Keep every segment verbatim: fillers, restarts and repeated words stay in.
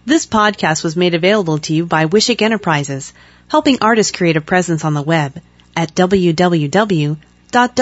This podcast was made available to you by Wishick Enterprises, helping artists create a presence on the web at w w w dot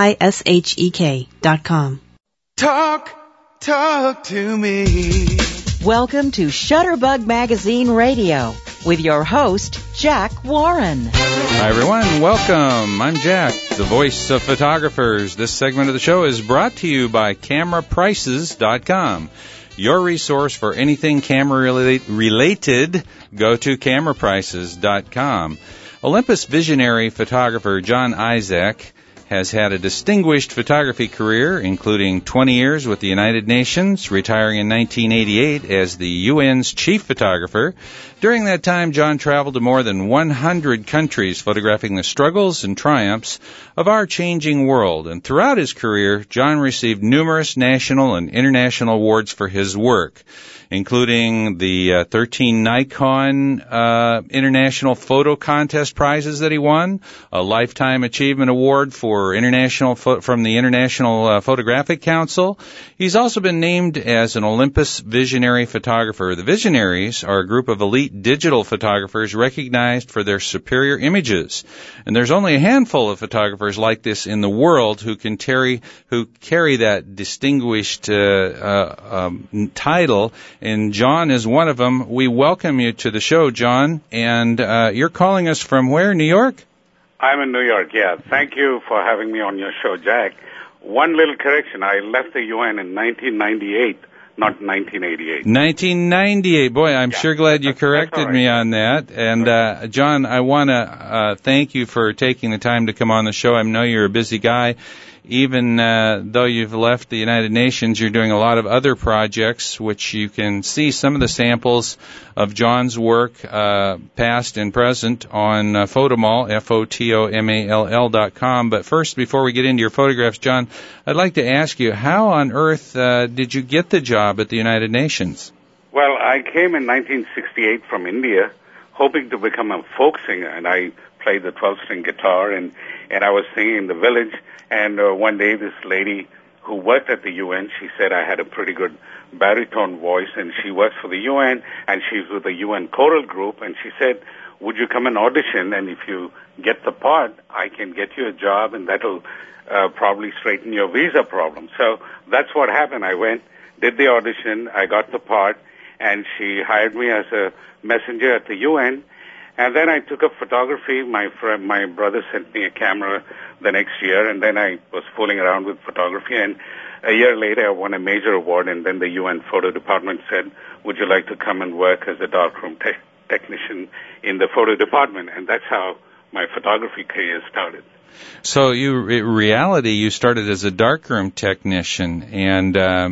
wishek dot com. Talk, talk to me. Welcome to Shutterbug Magazine Radio with your host, Jack Warren. Hi, everyone. Welcome. I'm Jack, the voice of photographers. This segment of the show is brought to you by camera prices dot com. Your resource for anything camera-related, go to camera prices dot com. Olympus visionary photographer John Isaac has had a distinguished photography career, including twenty years with the United Nations, retiring in nineteen eighty-eight as the U N's chief photographer. During that time, John traveled to more than one hundred countries, photographing the struggles and triumphs of our changing world. And throughout his career, John received numerous national and international awards for his work, including the uh, thirteen Nikon uh, International Photo Contest prizes that he won, a Lifetime Achievement Award for international pho- from the International uh, Photographic Council. He's also been named as an Olympus Visionary Photographer. The Visionaries are a group of elite digital photographers recognized for their superior images. And there's only a handful of photographers like this in the world who can carry, who carry that distinguished uh, uh, um, title. And John is one of them. We welcome you to the show, John. And uh, you're calling us from where, New York? I'm in New York, yeah. Thank you for having me on your show, Jack. One little correction. I left the U N in nineteen ninety-eight, not nineteen eighty-eight. nineteen ninety-eight. Boy, I'm yeah, sure glad you corrected right. me on that. And, uh, John, I want to uh, thank you for taking the time to come on the show. I know you're a busy guy. Even uh, though you've left the United Nations, you're doing a lot of other projects, which you can see some of the samples of John's work, uh, past and present, on uh, Photomall, F O T O M A L L dot com. But first, before we get into your photographs, John, I'd like to ask you, how on earth uh, did you get the job at the United Nations? Well, I came in nineteen sixty-eight from India, hoping to become a folk singer, and I played the twelve-string guitar, and, and I was singing in the village. And uh, one day, this lady who worked at the U N, she said I had a pretty good baritone voice, and she works for the U N, and she's with the U N choral group, and she said, would you come and audition, and if you get the part, I can get you a job, and that'll uh, probably straighten your visa problem. So that's what happened. I went, did the audition, I got the part, and she hired me as a messenger at the U N. And then I took up photography. My friend, my brother sent me a camera the next year, and then I was fooling around with photography. And a year later, I won a major award, and then the U N photo department said, would you like to come and work as a darkroom te- technician in the photo department? And that's how my photography career started. So, you, in reality, you started as a darkroom technician, and um,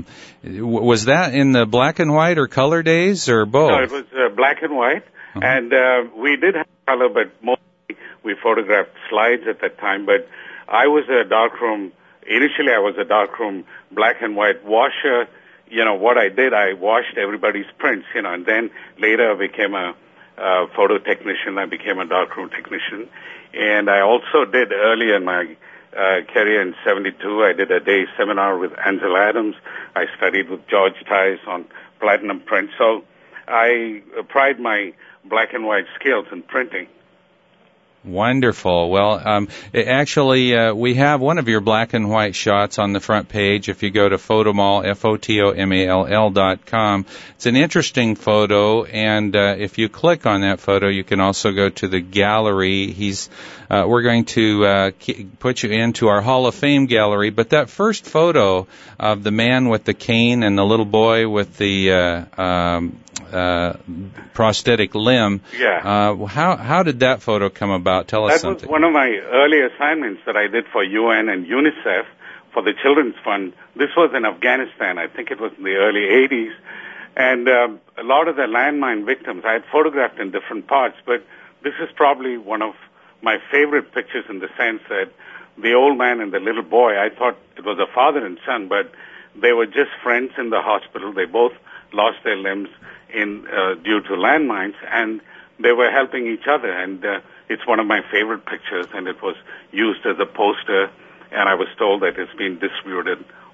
was that in the black and white or color days, or both? No, it was uh, black and white. And uh, we did have color, but mostly we photographed slides at that time. But I was a darkroom, initially I was a darkroom black and white washer. You know, what I did, I washed everybody's prints, you know, and then later I became a uh, photo technician. I became a darkroom technician. And I also did early in my uh, career in seventy-two, I did a day seminar with Ansel Adams. I studied with George Tice on platinum print. So I pride my black and white skills in printing. Wonderful. Well, um, actually, uh, we have one of your black and white shots on the front page. If you go to Photomall, F O T O M A L L dot com, it's an interesting photo, and uh, if you click on that photo, you can also go to the gallery. He's, uh, we're going to uh, put you into our Hall of Fame gallery, but that first photo of the man with the cane and the little boy with the uh, um, uh, prosthetic limb, yeah. uh, how how did that photo come about? Tell us that something. That was one of my early assignments that I did for U N and UNICEF for the Children's Fund. This was in Afghanistan. I think it was in the early eighties. And um, a lot of the landmine victims I had photographed in different parts, but this is probably one of my favorite pictures in the sense that the old man and the little boy, I thought it was a father and son, but they were just friends in the hospital. They both lost their limbs in uh, due to landmines, and they were helping each other. And uh, it's one of my favorite pictures, and it was used as a poster, and I was told that it's been distributed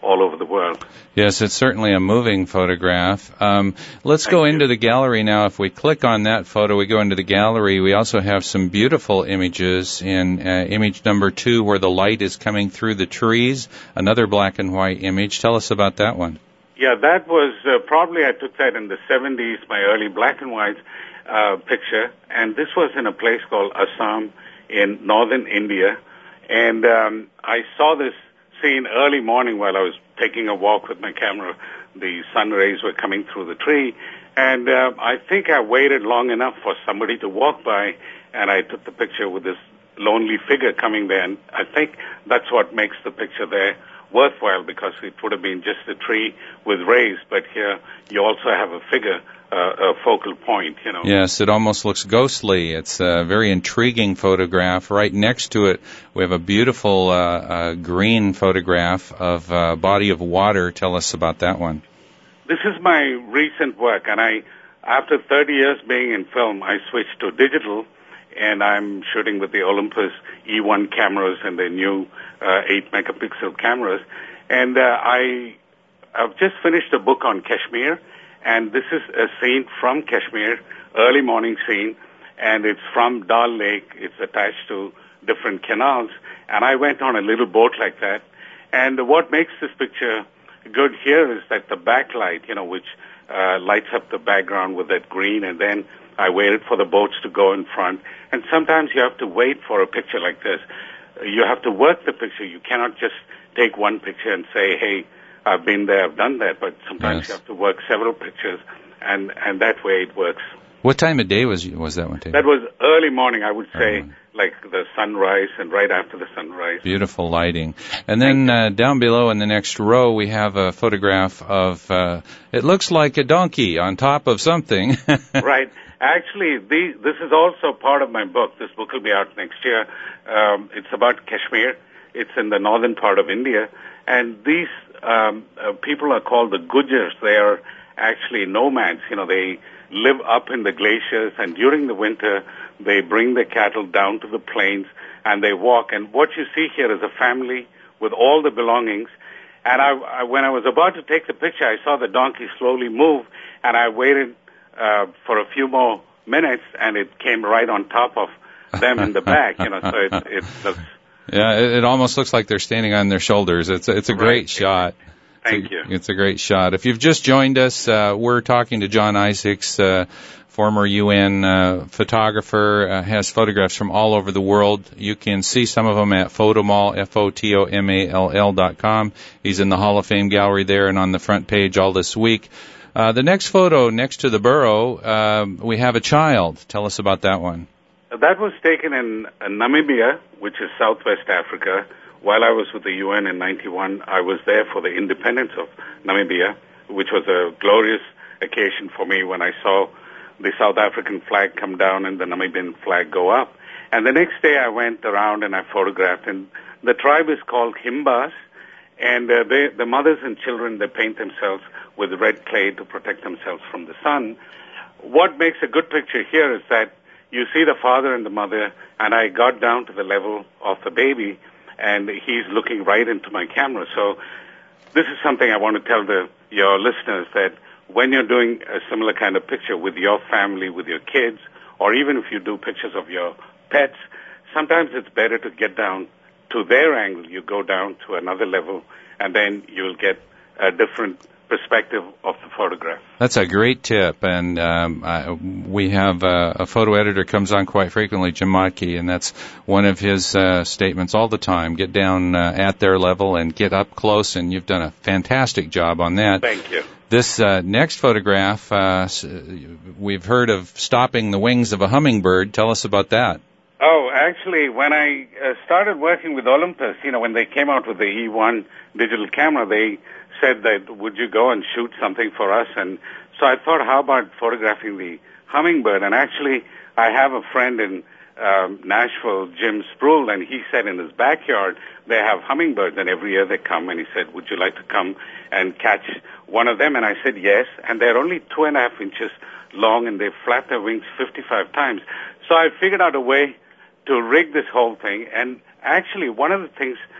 all over the world. Yes, it's certainly a moving photograph. Um, let's Thank go you. into the gallery now. If we click on that photo, we go into the gallery. We also have some beautiful images in uh, image number two where the light is coming through the trees, another black and white image. Tell us about that one. Yeah, that was uh, probably I took that in the seventies, my early black and white uh, picture, and this was in a place called Assam in northern India, and um, I saw this scene early morning while I was taking a walk with my camera. The sun rays were coming through the tree, and uh, I think I waited long enough for somebody to walk by, and I took the picture with this lonely figure coming there, and I think that's what makes the picture there worthwhile, because it would have been just a tree with rays, but here you also have a figure, uh, a focal point, you know. Yes, it almost looks ghostly. It's a very intriguing photograph. Right next to it, we have a beautiful uh, uh, green photograph of a body of water. Tell us about that one. This is my recent work, and I, after thirty years being in film, I switched to digital, and I'm shooting with the Olympus E one cameras and the new uh, eight megapixel cameras. And uh, I, I've just finished a book on Kashmir, and this is a scene from Kashmir, early morning scene, and it's from Dal Lake. It's attached to different canals, and I went on a little boat like that. And what makes this picture good here is that the backlight, you know, which uh, lights up the background with that green, and then I waited for the boats to go in front. And sometimes you have to wait for a picture like this. You have to work the picture. You cannot just take one picture and say, hey, I've been there, I've done that. But sometimes Yes. you have to work several pictures, and, and that way it works. What time of day was was that one taken? That was early morning, I would say, Early morning. like the sunrise and right after the sunrise. Beautiful lighting. And then uh, down below in the next row, we have a photograph of, uh, it looks like a donkey on top of something. Right. Actually, the, this is also part of my book. This book will be out next year. Um, it's about Kashmir. It's in the northern part of India. And these um, uh, people are called the Gujars. They are actually nomads. You know, they live up in the glaciers, and during the winter, they bring the cattle down to the plains, and they walk. And what you see here is a family with all the belongings. And I, I, when I was about to take the picture, I saw the donkey slowly move, and I waited uh, for a few more minutes, and it came right on top of them in the back. You know, so it, it looks. Yeah, it, it almost looks like they're standing on their shoulders. It's a, it's a Right. great shot. Thank it's a, you. It's a great shot. If you've just joined us, uh, we're talking to John Isaacs, uh, former U N uh, photographer, uh, has photographs from all over the world. You can see some of them at Photomall, F O T O M A L L dot com. He's in the Hall of Fame gallery there and on the front page all this week. Uh, the next photo next to the burrow, um, we have a child. Tell us about that one. That was taken in uh, Namibia, which is Southwest Africa. While I was with the U N in ninety-one, I was there for the independence of Namibia, which was a glorious occasion for me when I saw the South African flag come down and the Namibian flag go up. And the next day I went around and I photographed, and the tribe is called Himbas, and uh, they, the mothers and children, they paint themselves with red clay to protect themselves from the sun. What makes a good picture here is that you see the father and the mother, and I got down to the level of the baby, and he's looking right into my camera. So this is something I want to tell the, your listeners, that when you're doing a similar kind of picture with your family, with your kids, or even if you do pictures of your pets, sometimes it's better to get down to their angle. You go down to another level, and then you'll get a different perspective of the photograph. That's a great tip, and um, I, we have uh, a photo editor comes on quite frequently, Jim Motke, and that's one of his uh, statements all the time. Get down uh, at their level and get up close, and you've done a fantastic job on that. Thank you. This uh, next photograph, uh, we've heard of stopping the wings of a hummingbird. Tell us about that. Oh, actually, when I uh, started working with Olympus, you know, when they came out with the E one digital camera, they said that, would you go and shoot something for us? And so I thought, how about photographing the hummingbird? And actually, I have a friend in um, Nashville, Jim Sproul, and he said in his backyard they have hummingbirds, and every year they come, and he said, would you like to come and catch one of them? And I said yes, and they're only two and a half inches long, and they flap their wings fifty-five times. So I figured out a way to rig this whole thing, and actually one of the things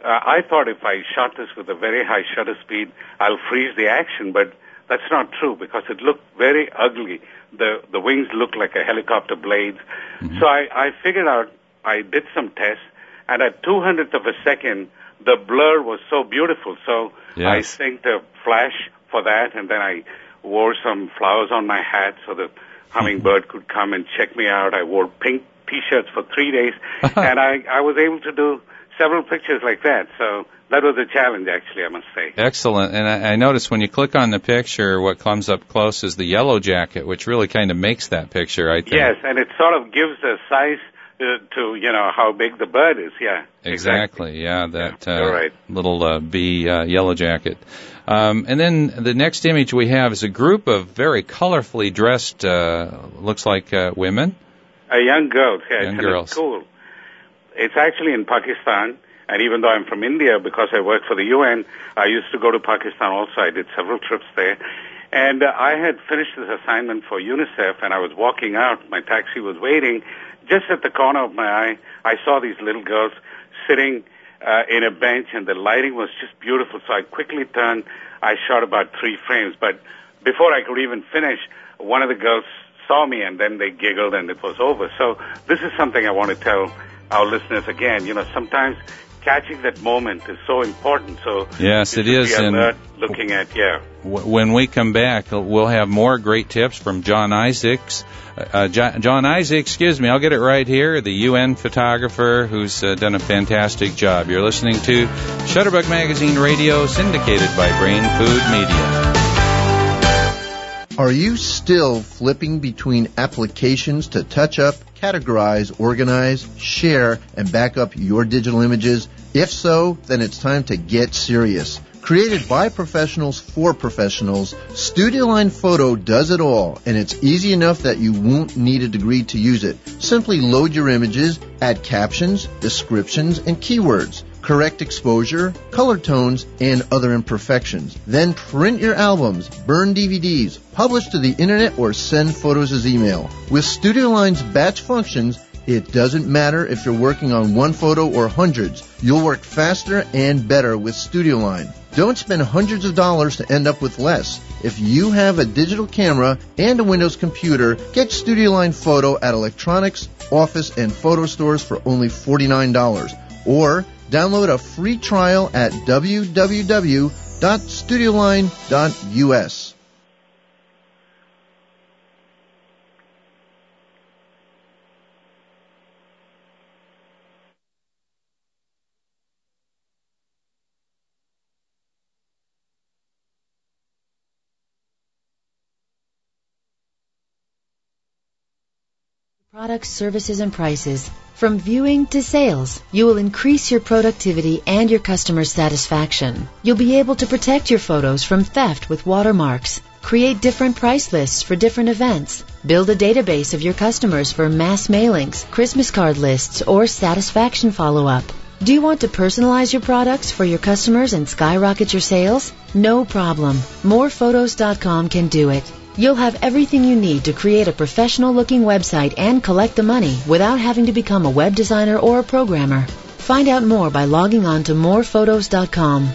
uh, I thought if I shot this with a very high shutter speed, I'll freeze the action, but that's not true because it looked very ugly. The the wings looked like a helicopter blades. Mm-hmm. So I, I figured out, I did some tests, and at two hundredth of a second, the blur was so beautiful. So yes. I synced a flash for that, and then I wore some flowers on my hat so the hummingbird could come and check me out. I wore pink T-shirts for three days, and I, I was able to do several pictures like that. So that was a challenge, actually, I must say. Excellent. And I, I noticed when you click on the picture, what comes up close is the yellow jacket, which really kind of makes that picture, I think. Yes, and it sort of gives a size uh, to, you know, how big the bird is, yeah. Exactly, exactly. yeah, that yeah, uh, right. little uh, bee uh, yellow jacket. Um, and then the next image we have is a group of very colorfully dressed, uh, looks like uh, women. Uh, young girls, yeah. Young it's girls. Cool. It's actually in Pakistan, and even though I'm from India, because I work for the U N, I used to go to Pakistan also. I did several trips there. And uh, I had finished this assignment for UNICEF, and I was walking out. My taxi was waiting. Just at the corner of my eye, I saw these little girls sitting uh, in a bench, and the lighting was just beautiful. So I quickly turned. I shot about three frames. But before I could even finish, one of the girls saw me, and then they giggled, and it was over. So this is something I want to tell our listeners again. You know, sometimes catching that moment is so important. So yes, it is. Be alert, and looking at yeah. W- when we come back, we'll have more great tips from John Isaacs. Uh, John, John Isaacs, excuse me, I'll get it right here. The U N photographer who's uh, done a fantastic job. You're listening to Shutterbug Magazine Radio, syndicated by Brain Food Media. Are you still flipping between applications to touch up, categorize, organize, share, and back up your digital images? If so, then it's time to get serious. Created by professionals for professionals, StudioLine Photo does it all, and it's easy enough that you won't need a degree to use it. Simply load your images, add captions, descriptions, and keywords, correct exposure, color tones, and other imperfections. Then print your albums, burn D V Ds, publish to the internet, or send photos as email. With StudioLine's batch functions, it doesn't matter if you're working on one photo or hundreds. You'll work faster and better with StudioLine. Don't spend hundreds of dollars to end up with less. If you have a digital camera and a Windows computer, get StudioLine Photo at electronics, office, and photo stores for only forty-nine dollars. Or download a free trial at w w w dot studioline dot u s. Products, services, and prices. From viewing to sales, you will increase your productivity and your customer satisfaction. You'll be able to protect your photos from theft with watermarks, create different price lists for different events, build a database of your customers for mass mailings, Christmas card lists, or satisfaction follow-up. Do you want to personalize your products for your customers and skyrocket your sales? No problem. more photos dot com can do it. You'll have everything you need to create a professional-looking website and collect the money without having to become a web designer or a programmer. Find out more by logging on to more photos dot com.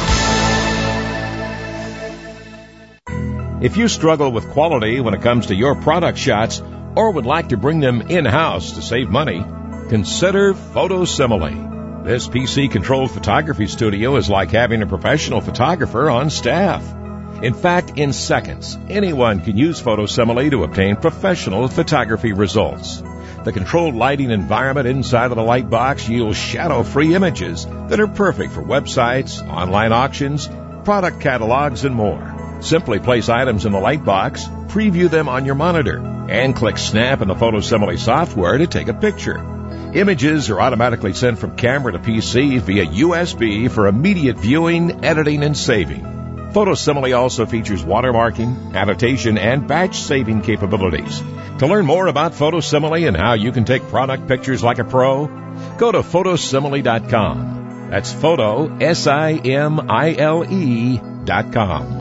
If you struggle with quality when it comes to your product shots or would like to bring them in-house to save money, consider Photosimile. This P C-controlled photography studio is like having a professional photographer on staff. In fact, in seconds, anyone can use Photosimile to obtain professional photography results. The controlled lighting environment inside of the light box yields shadow-free images that are perfect for websites, online auctions, product catalogs, and more. Simply place items in the light box, preview them on your monitor, and click Snap in the Photosimile software to take a picture. Images are automatically sent from camera to P C via U S B for immediate viewing, editing, and saving. Photosimile also features watermarking, annotation, and batch saving capabilities. To learn more about Photosimile and how you can take product pictures like a pro, go to photosimile dot com. That's photo, S I M I L E dot com.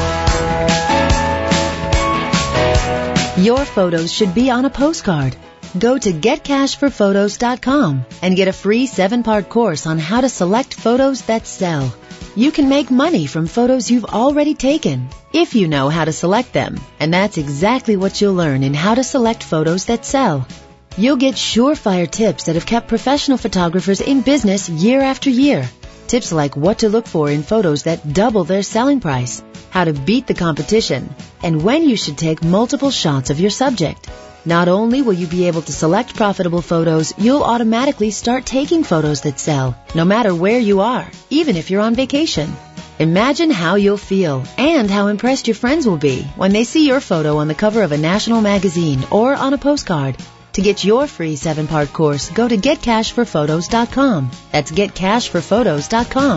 Your photos should be on a postcard. Go to get cash for photos dot com and get a free seven-part course on how to select photos that sell. You can make money from photos you've already taken if you know how to select them, and that's exactly what you'll learn in How to Select Photos That Sell. You'll get surefire tips that have kept professional photographers in business year after year. Tips like what to look for in photos that double their selling price, how to beat the competition, and when you should take multiple shots of your subject. Not only will you be able to select profitable photos, you'll automatically start taking photos that sell, no matter where you are, even if you're on vacation. Imagine how you'll feel and how impressed your friends will be when they see your photo on the cover of a national magazine or on a postcard. To get your free seven-part course, go to get cash for photos dot com. That's get cash for photos dot com.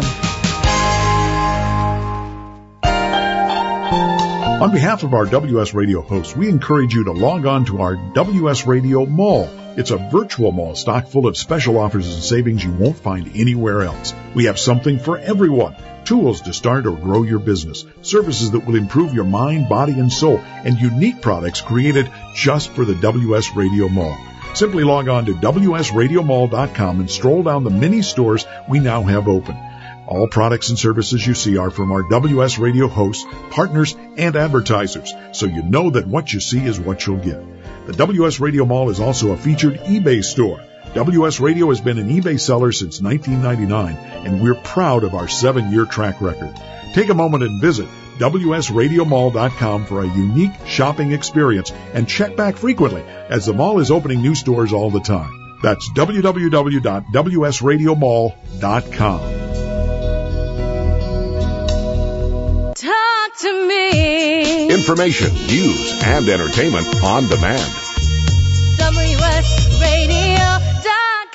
On behalf of our W S Radio hosts, we encourage you to log on to our W S Radio Mall. It's a virtual mall stocked full of special offers and savings you won't find anywhere else. We have something for everyone. Tools to start or grow your business, services that will improve your mind, body, and soul, and unique products created just for the W S Radio Mall. Simply log on to W S radio mall dot com and stroll down the many stores we now have open. All products and services you see are from our W S Radio hosts, partners, and advertisers, so you know that what you see is what you'll get. The W S Radio Mall is also a featured eBay store. W S Radio has been an eBay seller since nineteen ninety-nine, and we're proud of our seven-year track record. Take a moment and visit W S radio mall dot com for a unique shopping experience and check back frequently, as the mall is opening new stores all the time. That's w w w dot w s radio mall dot com. Talk to me. Information, news, and entertainment on demand. W S radio dot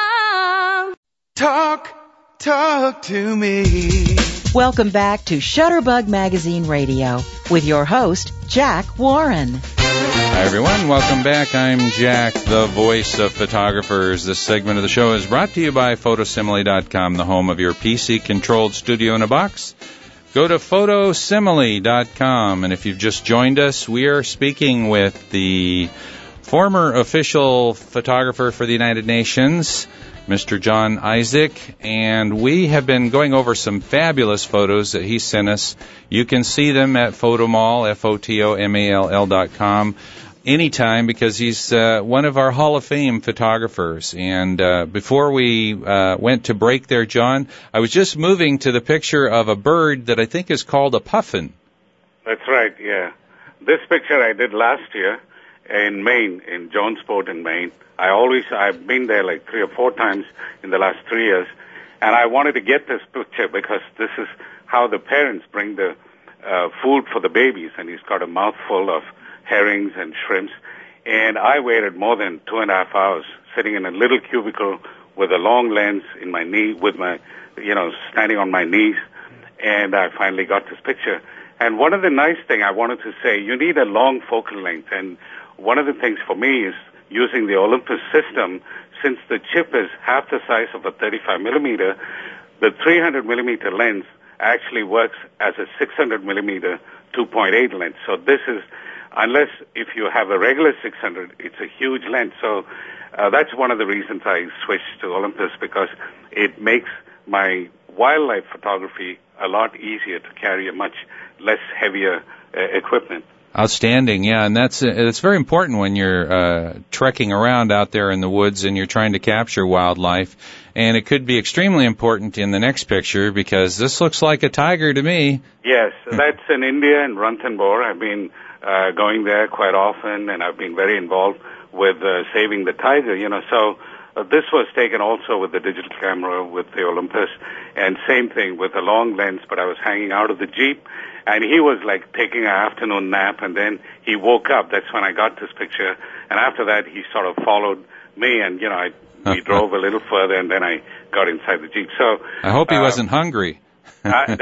com. Talk, talk to me. Welcome back to Shutterbug Magazine Radio with your host, Jack Warren. Hi, everyone. Welcome back. I'm Jack, the voice of photographers. This segment of the show is brought to you by photosimile dot com, the home of your P C-controlled studio in a box. Go to photosimile dot com, and if you've just joined us, we are speaking with the former official photographer for the United Nations, Mister John Isaac, and we have been going over some fabulous photos that he sent us. You can see them at Photomall, F O T O M A L L dot com, anytime, because he's uh, one of our Hall of Fame photographers. And uh, before we uh, went to break there, John, I was just moving to the picture of a bird that I think is called a puffin. That's right, yeah. This picture I did last year in Maine, in Jonesport in Maine. I always, I've been there like three or four times in the last three years, and I wanted to get this picture because this is how the parents bring the uh, food for the babies, and he's got a mouthful of herrings and shrimps, and I waited more than two and a half hours sitting in a little cubicle with a long lens in my knee, with my, you know, standing on my knees, and I finally got this picture. And one of the nice thing I wanted to say, you need a long focal length, and one of the things for me is using the Olympus system. Since the chip is half the size of a thirty-five millimeter, the three hundred millimeter lens actually works as a six hundred millimeter two point eight lens. So this is, unless if you have a regular six hundred, it's a huge lens. So uh, that's one of the reasons I switched to Olympus, because it makes my wildlife photography a lot easier to carry a much less heavier uh, equipment. Outstanding, yeah, and that's it's very important when you're uh, trekking around out there in the woods and you're trying to capture wildlife. And it could be extremely important in the next picture, because this looks like a tiger to me. Yes, that's in India, in Ranthambore. I've been uh, going there quite often, and I've been very involved with uh, saving the tiger. You know, so uh, this was taken also with the digital camera with the Olympus, and same thing with a long lens. But I was hanging out of the Jeep. And he was like taking an afternoon nap, and then he woke up. That's when I got this picture. And after that, he sort of followed me, and, you know, I, we drove a little further, and then I got inside the Jeep. So I hope he um, wasn't hungry. I,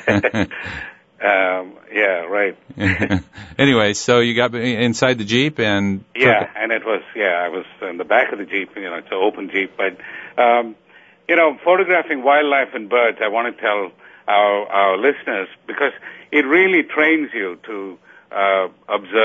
um, yeah, right. Anyway, so you got inside the Jeep, and... Yeah, and it was, yeah, I was in the back of the Jeep. You know, it's an open Jeep. But, um, you know, photographing wildlife and birds, I want to tell our, our listeners, because it really trains you to uh, observe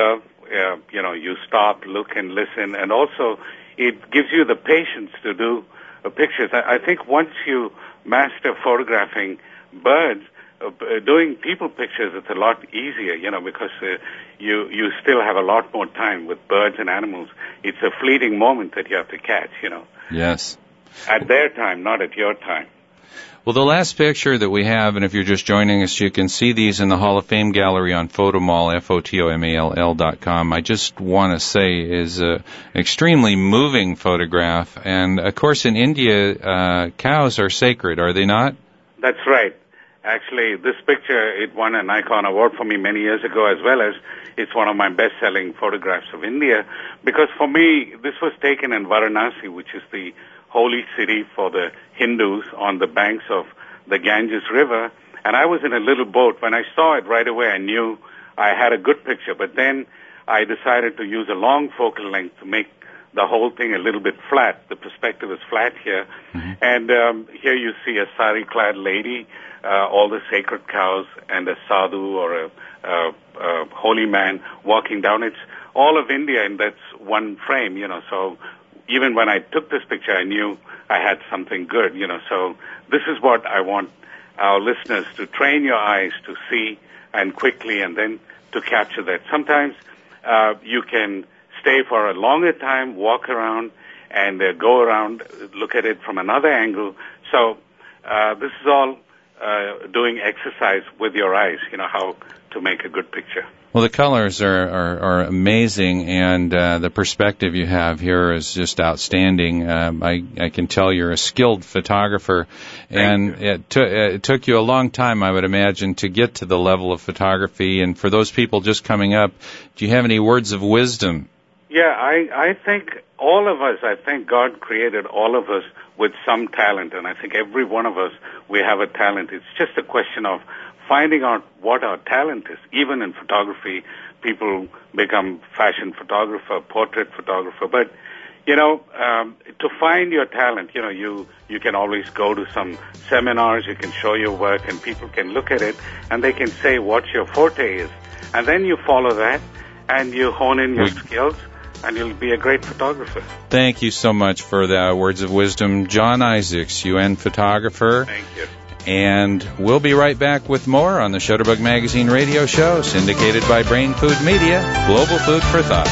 uh, you know, you stop, look, and listen, and also it gives you the patience to do uh, pictures. I, I think once you master photographing birds, uh, doing people pictures, it's a lot easier, you know, because uh, you you still have a lot more time with birds and animals. It's a fleeting moment that you have to catch, you know. Yes. At their time, not at your time. Well, the last picture that we have, and if you're just joining us, you can see these in the Hall of Fame gallery on Photomall, F O T O M A L L dot com. I just want to say is an extremely moving photograph. And, of course, in India, uh, cows are sacred, are they not? That's right. Actually, this picture, it won a Nikon award for me many years ago, as well as it's one of my best-selling photographs of India, because for me, this was taken in Varanasi, which is the holy city for the Hindus on the banks of the Ganges River. And I was in a little boat. When I saw it right away, I knew I had a good picture. But then I decided to use a long focal length to make the whole thing a little bit flat. The perspective is flat here. Mm-hmm. And um, here you see a sari-clad lady, uh, all the sacred cows, and a sadhu or a, a, a holy man walking down. It's all of India, and that's one frame, you know, so even when I took this picture, I knew I had something good, you know. So this is what I want our listeners to train your eyes to see and quickly, and then to capture that. Sometimes uh, you can stay for a longer time, walk around, and uh, go around, look at it from another angle. So uh, this is all uh, doing exercise with your eyes, you know, how to make a good picture. Well, the colors are, are, are amazing, and uh, the perspective you have here is just outstanding. Um, I, I can tell you're a skilled photographer, and it, t- it took you a long time, I would imagine, to get to the level of photography. And for those people just coming up, do you have any words of wisdom? Yeah, I, I think all of us, I think God created all of us with some talent, and I think every one of us, we have a talent. It's just a question of finding out what our talent is. Even in photography, people become fashion photographer, portrait photographer. But, you know, um, to find your talent, you know, you, you can always go to some seminars, you can show your work, and people can look at it, and they can say what your forte is. And then you follow that, and you hone in your we- skills, and you'll be a great photographer. Thank you so much for the words of wisdom. John Isaacs, U N photographer. Thank you. And we'll be right back with more on the Shutterbug Magazine radio show, syndicated by Brain Food Media, global food for thought.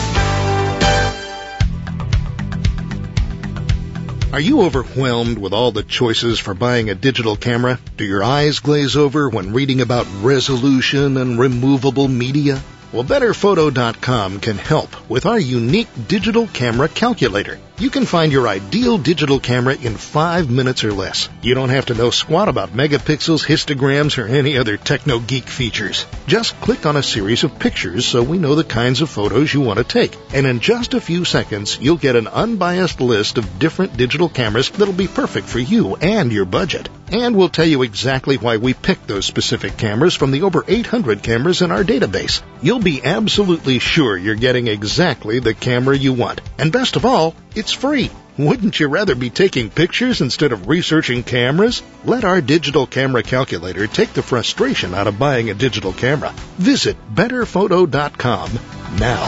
Are you overwhelmed with all the choices for buying a digital camera? Do your eyes glaze over when reading about resolution and removable media? Well, Better Photo dot com can help with our unique digital camera calculator. You can find your ideal digital camera in five minutes or less. You don't have to know squat about megapixels, histograms, or any other techno-geek features. Just click on a series of pictures so we know the kinds of photos you want to take. And in just a few seconds, you'll get an unbiased list of different digital cameras that'll be perfect for you and your budget. And we'll tell you exactly why we picked those specific cameras from the over eight hundred cameras in our database. You'll be absolutely sure you're getting exactly the camera you want. And best of all, it's free. Wouldn't you rather be taking pictures instead of researching cameras? Let our digital camera calculator take the frustration out of buying a digital camera. Visit Better Photo dot com now.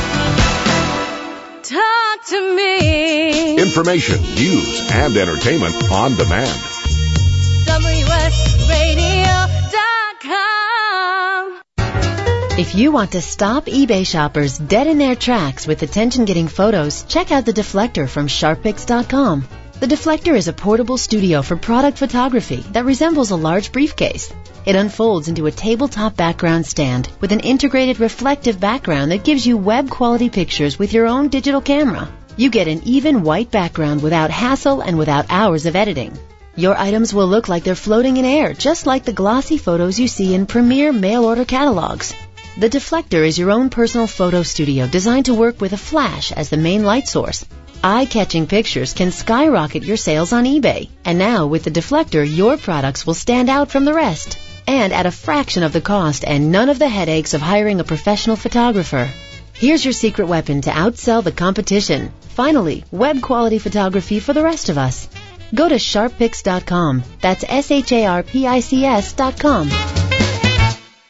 Talk to me. Information, news, and entertainment on demand. W S radio dot com. If you want to stop eBay shoppers dead in their tracks with attention-getting photos, check out the Deflector from Sharp Pics dot com. The Deflector is a portable studio for product photography that resembles a large briefcase. It unfolds into a tabletop background stand with an integrated reflective background that gives you web-quality pictures with your own digital camera. You get an even white background without hassle and without hours of editing. Your items will look like they're floating in air, just like the glossy photos you see in premier mail-order catalogs. The Deflector is your own personal photo studio designed to work with a flash as the main light source. Eye-catching pictures can skyrocket your sales on eBay. And now, with the Deflector, your products will stand out from the rest. And at a fraction of the cost and none of the headaches of hiring a professional photographer. Here's your secret weapon to outsell the competition. Finally, web-quality photography for the rest of us. Go to Sharp Pics dot com. That's S H A R P I C S dot com.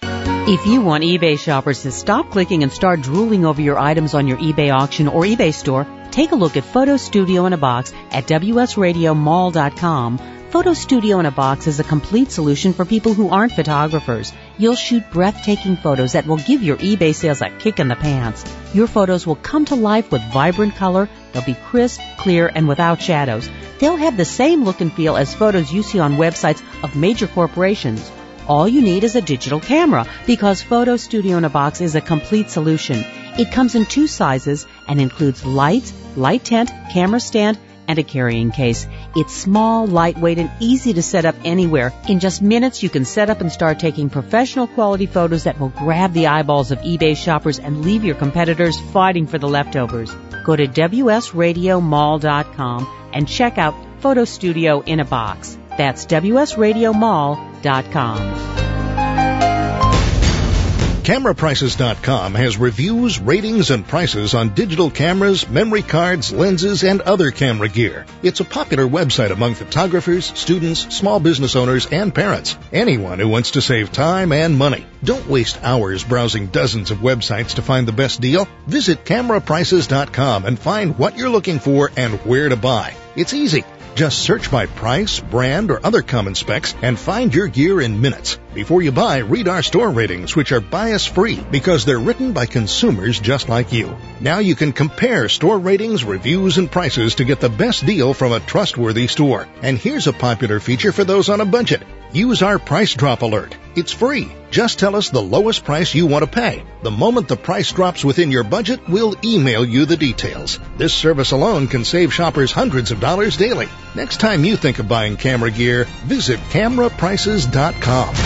If you want eBay shoppers to stop clicking and start drooling over your items on your eBay auction or eBay store, take a look at Photo Studio in a Box at W S radio mall dot com. Photo Studio in a Box is a complete solution for people who aren't photographers. You'll shoot breathtaking photos that will give your eBay sales a kick in the pants. Your photos will come to life with vibrant color. They'll be crisp, clear, and without shadows. They'll have the same look and feel as photos you see on websites of major corporations. All you need is a digital camera because Photo Studio in a Box is a complete solution. It comes in two sizes and includes lights, light tent, camera stand, and a carrying case. It's small, lightweight, and easy to set up anywhere. In just minutes, you can set up and start taking professional quality photos that will grab the eyeballs of eBay shoppers and leave your competitors fighting for the leftovers. Go to W S radio mall dot com and check out Photo Studio in a Box. That's W S radio mall dot com. Camera Prices dot com has reviews, ratings, and prices on digital cameras, memory cards, lenses, and other camera gear. It's a popular website among photographers, students, small business owners, and parents. Anyone who wants to save time and money. Don't waste hours browsing dozens of websites to find the best deal. Visit Camera Prices dot com and find what you're looking for and where to buy. It's easy. Just search by price, brand, or other common specs and find your gear in minutes. Before you buy, read our store ratings, which are bias-free because they're written by consumers just like you. Now you can compare store ratings, reviews, and prices to get the best deal from a trustworthy store. And here's a popular feature for those on a budget. Use our price drop alert. It's free. Just tell us the lowest price you want to pay. The moment the price drops within your budget, we'll email you the details. This service alone can save shoppers hundreds of dollars daily. Next time you think of buying camera gear, visit Camera Prices dot com.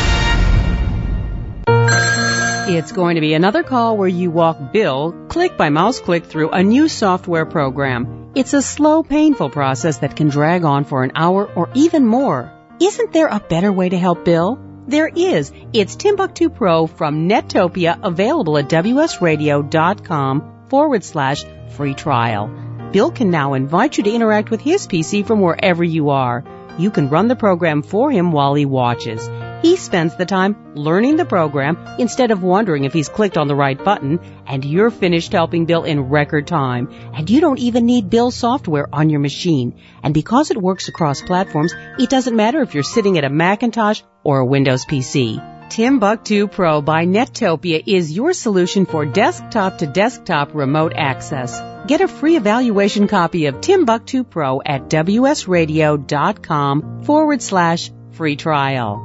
It's going to be another call where you walk Bill click by mouse click through a new software program. It's a slow, painful process that can drag on for an hour or even more. Isn't there a better way to help Bill? There is. It's Timbuktu Pro from Nettopia, available at W S radio dot com forward slash free trial. Bill can now invite you to interact with his P C from wherever you are. You can run the program for him while he watches. He spends the time learning the program instead of wondering if he's clicked on the right button, and you're finished helping Bill in record time. And you don't even need Bill's software on your machine. And because it works across platforms, it doesn't matter if you're sitting at a Macintosh or a Windows P C. Timbuktu Pro by Nettopia is your solution for desktop-to-desktop remote access. Get a free evaluation copy of Timbuktu Pro at W S radio dot com forward slash free trial.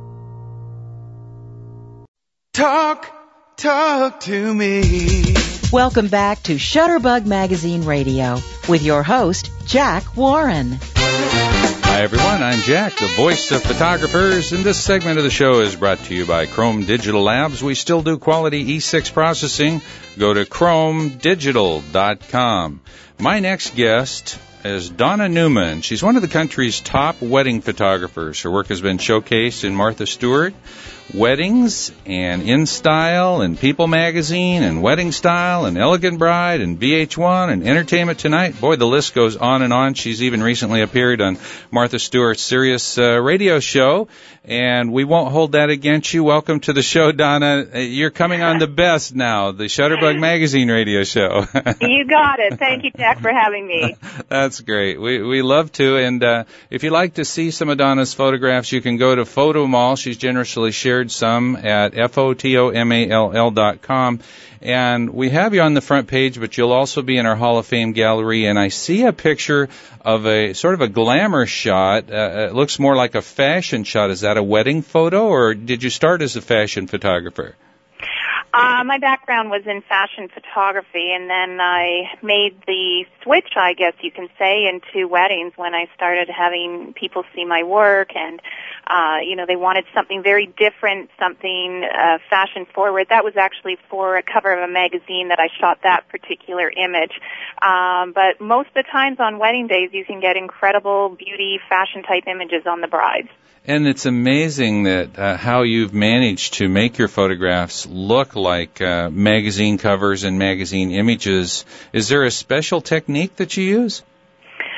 Talk, talk to me. Welcome back to Shutterbug Magazine Radio with your host, Jack Warren. Hi, everyone. I'm Jack, the voice of photographers, and this segment of the show is brought to you by Chrome Digital Labs. We still do quality E six processing. Go to chrome digital dot com. My next guest is Donna Newman. She's one of the country's top wedding photographers. Her work has been showcased in Martha Stewart, Weddings, and In Style, and People Magazine, and Wedding Style, and Elegant Bride, and V H one, and Entertainment Tonight. Boy, the list goes on and on. She's even recently appeared on Martha Stewart's Sirius uh, radio show, and we won't hold that against you. Welcome to the show, Donna. You're coming on the best now, the Shutterbug Magazine radio show. You got it. Thank you, Jack, for having me. That's great. We we love to, and uh, if you'd like to see some of Donna's photographs, you can go to Photomall. She's generously shared some at F O T O M A L L dot com. And we have you on the front page, but you'll also be in our Hall of Fame gallery. And I see a picture of a sort of a glamour shot. Uh, it looks more like a fashion shot. Is that a wedding photo, or did you start as a fashion photographer? Uh, my background was in fashion photography, and then I made the switch, I guess you can say, into weddings when I started having people see my work, and, uh, you know, they wanted something very different, something uh, fashion forward. That was actually for a cover of a magazine that I shot that particular image. Um, but most of the times on wedding days, you can get incredible beauty, fashion-type images on the brides. And it's amazing that uh, how you've managed to make your photographs look like uh, magazine covers and magazine images. Is there a special technique that you use?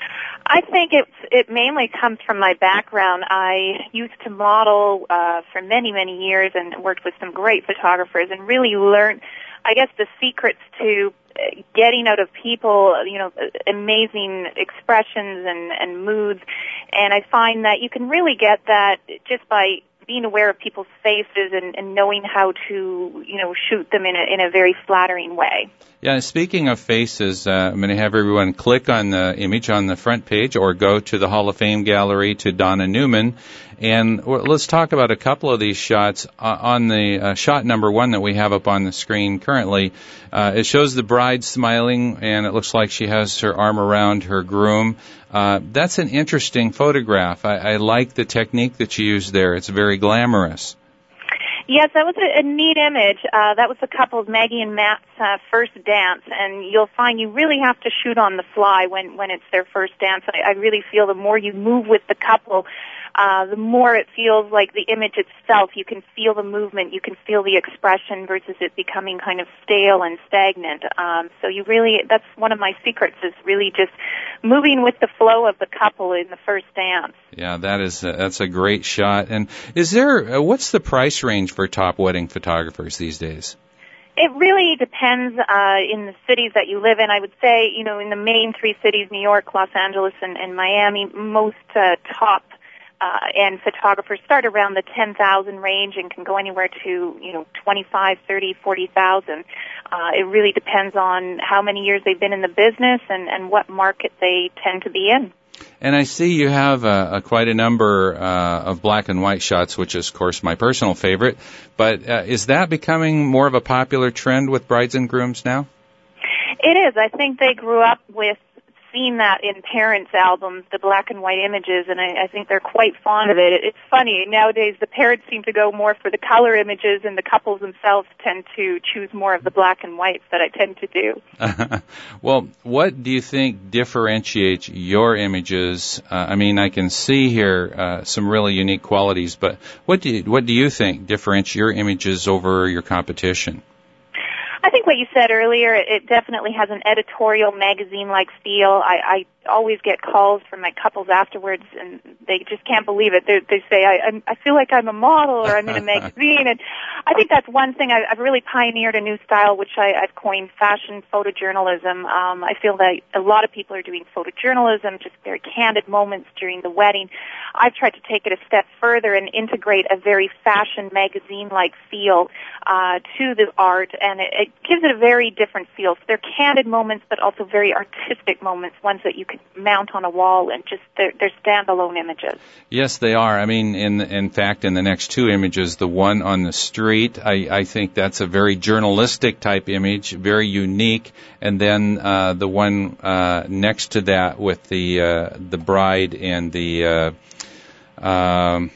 I think it's, it mainly comes from my background. I used to model uh, for many, many years and worked with some great photographers and really learned, I guess, the secrets to getting out of people, you know, amazing expressions and, and moods. And I find that you can really get that just by being aware of people's faces and, and knowing how to, you know, shoot them in a, in a very flattering way. Yeah, speaking of faces, uh, I'm going to have everyone click on the image on the front page or go to the Hall of Fame gallery to Donna Newman. And let's talk about a couple of these shots. Uh, on the uh, shot number one that we have up on the screen currently, uh, it shows the bride smiling, and it looks like she has her arm around her groom. Uh, that's an interesting photograph. I, I like the technique that you used there. It's very glamorous. Yes, that was a, a neat image. Uh, that was the couple, Maggie and Matt's uh, first dance, and you'll find you really have to shoot on the fly when, when it's their first dance. I, I really feel the more you move with the couple, uh, the more it feels like the image itself. You can feel the movement, you can feel the expression versus it becoming kind of stale and stagnant. Um, so you really, that's one of my secrets, is really just moving with the flow of the couple in the first dance. Yeah, that is a, that's a great shot. And is there uh, what's the price range for top wedding photographers these days? It really depends uh, in the cities that you live in. I would say, you know, in the main three cities, New York, Los Angeles, and, and Miami, most uh, top uh, end photographers start around the ten thousand range and can go anywhere to, you know, twenty-five, thirty, forty thousand. Uh, it really depends on how many years they've been in the business and, and what market they tend to be in. And I see you have uh, a, quite a number uh, of black and white shots, which is, of course, my personal favorite. But uh, is that becoming more of a popular trend with brides and grooms now? It is. I think they grew up with seeing that in parents' albums, the black and white images, and I, I think they're quite fond of it. it. It's funny. Nowadays, the parents seem to go more for the color images, and the couples themselves tend to choose more of the black and whites that I tend to do. Well, what do you think differentiates your images? Uh, I mean, I can see here uh, some really unique qualities, but what do you, what do you think differentiates your images over your competition? I think what you said earlier, it definitely has an editorial magazine-like feel. I, I always get calls from my couples afterwards, and they just can't believe it. They, they say, I, I'm, I feel like I'm a model or I'm in a magazine. And I think that's one thing. I, I've really pioneered a new style, which I, I've coined fashion photojournalism. Um, I feel that a lot of people are doing photojournalism, just very candid moments during the wedding. I've tried to take it a step further and integrate a very fashion magazine-like feel uh, to the art, and it, it gives it a very different feel. So they're candid moments, but also very artistic moments, ones that you could mount on a wall, and just they're, they're standalone images. Yes, they are. I mean, in in fact, in the next two images, the one on the street, I, I think that's a very journalistic type image, very unique, and then uh, the one uh, next to that with the uh, the bride and the uh, um,